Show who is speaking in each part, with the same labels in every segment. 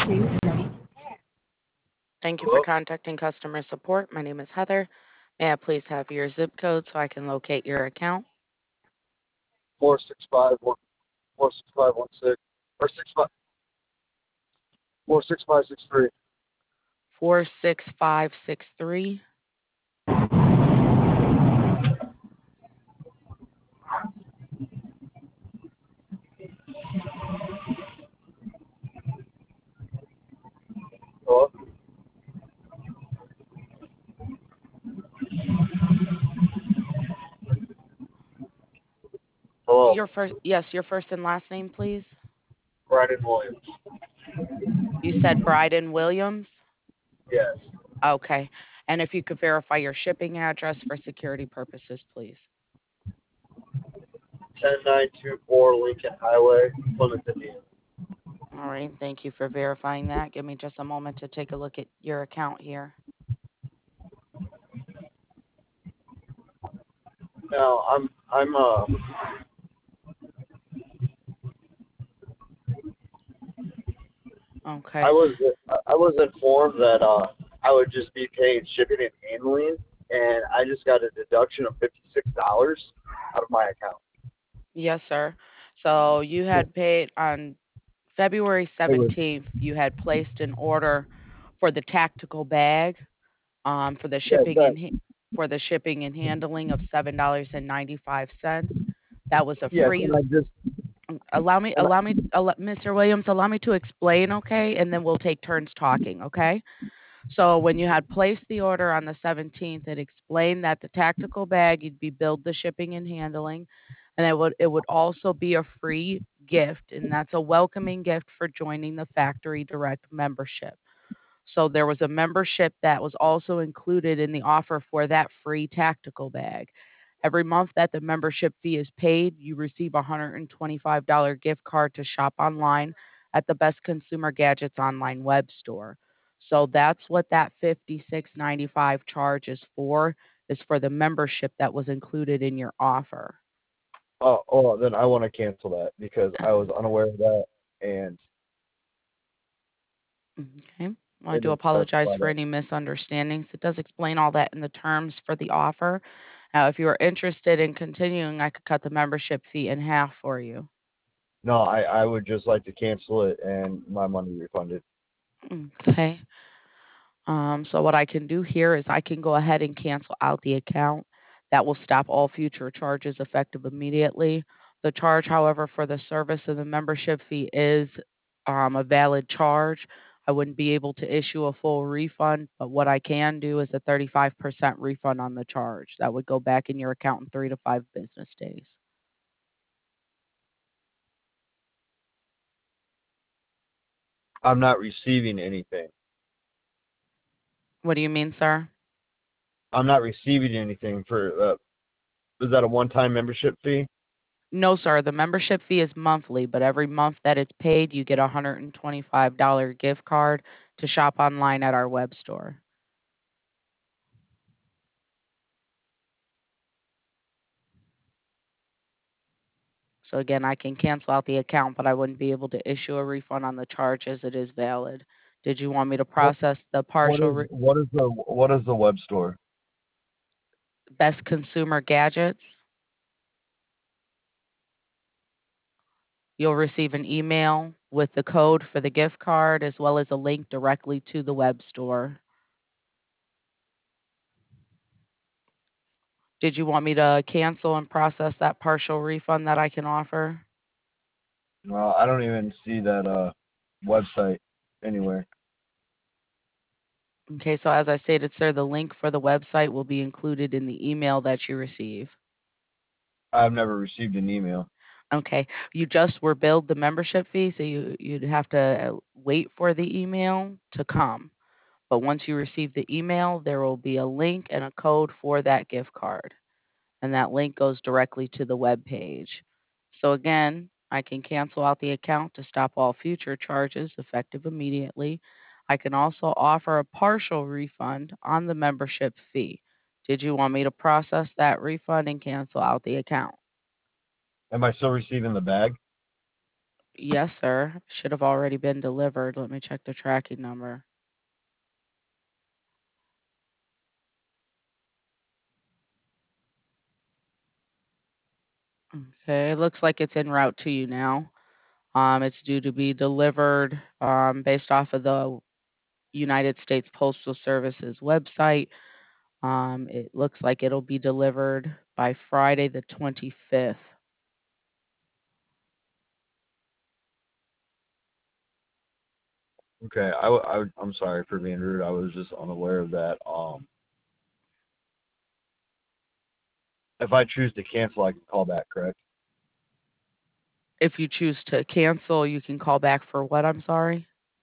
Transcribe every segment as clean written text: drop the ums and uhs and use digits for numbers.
Speaker 1: Thank you for
Speaker 2: Hello?
Speaker 1: contacting customer support. My name is Heather. May I please have your zip code so I can locate your account?
Speaker 2: 465 46516 or 46563.
Speaker 1: 46563.
Speaker 2: Hello? Hello?
Speaker 1: Your first and last name, please.
Speaker 2: Brandon Williams.
Speaker 1: You said Bryden Williams.
Speaker 2: Yes.
Speaker 1: Okay. And if you could verify your shipping address for security purposes, please.
Speaker 2: 10924 Lincoln Highway, Plymouth, Indiana.
Speaker 1: All right. Thank you for verifying that. Give me just a moment to take a look at your account here.
Speaker 2: Now,
Speaker 1: Okay.
Speaker 2: I was informed that I would just be paying shipping and handling, and I just got a deduction of $56 out of my account.
Speaker 1: Yes, sir. So you had paid on February 17th, you had placed an order for the tactical bag for the
Speaker 2: Yeah,
Speaker 1: shipping and handling of $7.95. That was a
Speaker 2: yes,
Speaker 1: free.
Speaker 2: and I just and
Speaker 1: Mr. Williams, allow me to explain, okay? And then we'll take turns talking, okay? So when you had placed the order on the 17th, it explained that the tactical bag, you'd be billed the shipping and handling, and it would also be a free gift, and that's a welcoming gift for joining the Factory Direct membership. So there was a membership that was also included in the offer for that free tactical bag. Every month that the membership fee is paid, you receive a $125 gift card to shop online at the Best Consumer Gadgets online web store. So that's what that 56.95 charge is for the membership that was included in your offer.
Speaker 2: then I want to cancel that because I was unaware of that, and
Speaker 1: Okay. Well, I
Speaker 2: it
Speaker 1: do
Speaker 2: didn't
Speaker 1: apologize
Speaker 2: specify
Speaker 1: for
Speaker 2: that.
Speaker 1: any misunderstandings. It does explain all that in the terms for the offer. Now, if you are interested in continuing, I could cut the membership fee in half for you.
Speaker 2: No, I would just like to cancel it and my money refunded.
Speaker 1: Okay. So what I can do here is I can go ahead and cancel out the account. That will stop all future charges effective immediately. The charge, however, for the service of the membership fee is a valid charge. I wouldn't be able to issue a full refund, but what I can do is a 35% refund on the charge. That would go back in your account in 3 to 5 business days.
Speaker 2: I'm not receiving anything.
Speaker 1: What do you mean, sir?
Speaker 2: I'm not receiving anything for is that a one-time membership fee?
Speaker 1: No, sir. The membership fee is monthly, but every month that it's paid, you get a $125 gift card to shop online at our web store. So again, I can cancel out the account, but I wouldn't be able to issue a refund on the charge as it is valid. Did you want me to
Speaker 2: What
Speaker 1: process the
Speaker 2: what
Speaker 1: partial
Speaker 2: is what is the web store?
Speaker 1: Best Consumer Gadgets? You'll receive an email with the code for the gift card as well as a link directly to the web store. Did you want me to cancel and process that partial refund that I can offer?
Speaker 2: Well, I don't even see that website anywhere.
Speaker 1: Okay, so as I stated, sir, the link for the website will be included in the email that you receive.
Speaker 2: I've never received an email.
Speaker 1: Okay, you just were billed the membership fee, so you'd have to wait for the email to come. But once you receive the email, there will be a link and a code for that gift card, and that link goes directly to the web page. So again, I can cancel out the account to stop all future charges effective immediately. I can also offer a partial refund on the membership fee. Did you want me to process that refund and cancel out the account?
Speaker 2: Am I still receiving the bag?
Speaker 1: Yes, sir. Should have already been delivered. Let me check the tracking number. Okay, it looks like it's en route to you now. It's due to be delivered based off of the United States Postal Service's website. It looks like it'll be delivered by Friday the 25th.
Speaker 3: Okay, I'm sorry for being rude. I was just unaware of that. If I choose to cancel, I can call back, correct?
Speaker 1: If you choose to cancel, you can call back for what? I'm sorry.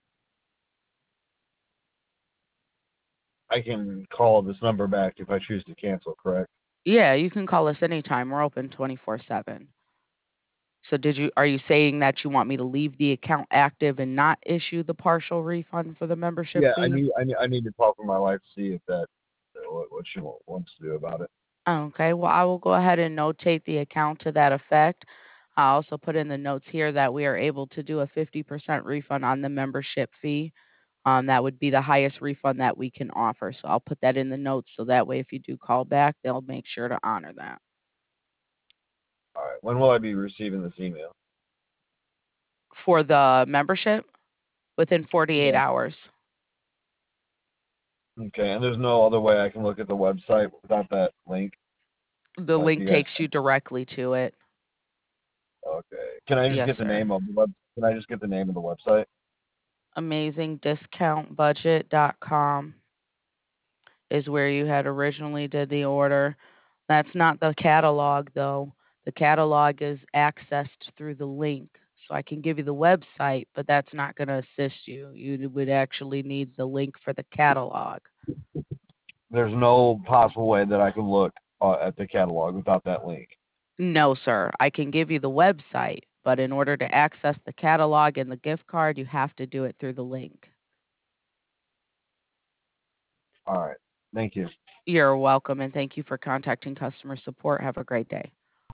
Speaker 3: I can call this number back if I choose to cancel, correct?
Speaker 1: Yeah, you can call us anytime. We're open 24/7. So are you saying that you want me to leave the account active and not issue the partial refund for the membership
Speaker 3: Yeah,
Speaker 1: fee?
Speaker 3: I need to talk with my wife to see if that what she wants to do about it.
Speaker 1: Okay, well, I will go ahead and notate the account to that effect. I also put in the notes here that we are able to do a 50% refund on the membership fee. That would be the highest refund that we can offer. So I'll put that in the notes so that way if you do call back, they'll make sure to honor that.
Speaker 3: All right. When will I be receiving this email?
Speaker 1: For the membership, within 48
Speaker 3: Yeah.
Speaker 1: hours.
Speaker 3: Okay, and there's no other way I can look at the website without that link.
Speaker 1: The
Speaker 3: Like
Speaker 1: link
Speaker 3: you guys.
Speaker 1: takes you directly to it.
Speaker 3: Okay. Can I just
Speaker 1: Yes,
Speaker 3: get the
Speaker 1: sir.
Speaker 3: name of the web? Can I just get the name of the website?
Speaker 1: AmazingDiscountBudget.com is where you had originally did the order. That's not the catalog though. The catalog is accessed through the link. So I can give you the website, but that's not going to assist you. You would actually need the link for the catalog.
Speaker 3: There's no possible way that I can look at the catalog without that link.
Speaker 1: No, sir. I can give you the website, but in order to access the catalog and the gift card, you have to do it through the link.
Speaker 3: All right. Thank you.
Speaker 1: You're welcome, and thank you for contacting customer support. Have a great day.